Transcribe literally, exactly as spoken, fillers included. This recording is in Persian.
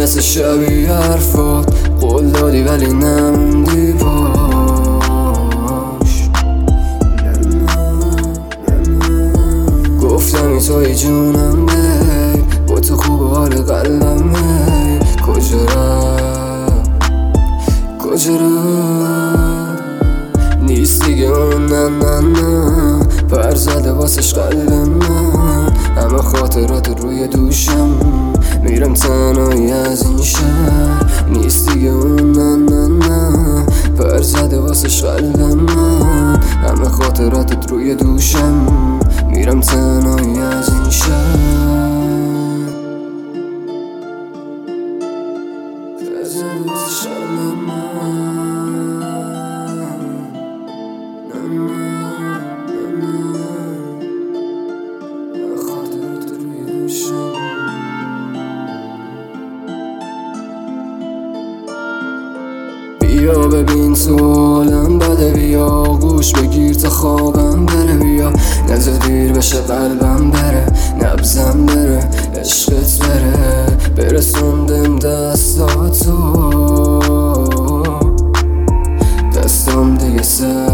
مثل شبیه حرفات قول دادی ولی نموندی باش. گفتم توی جونم بی با تو خوب حال قلبم هی کجا رفت کجا رفت نیست دیگه اون نه نه نه پر زده واسش قلب من همه خاطرات روی دوشم میرم تنهایی از این شهر نیست دیگه اون نه نه نه پر زده واسش قلب من همه خاطراتت روی دوشم میرم تنهایی از این شهر پر زده واسش قلب من بیا ببین تو حالم بده بیا گوش بگیر تا خوابم بره بیا نزد دیر بشه قلبم بره نبزم بره عشقت بره برسوندم دستاتو دستم دیگه سر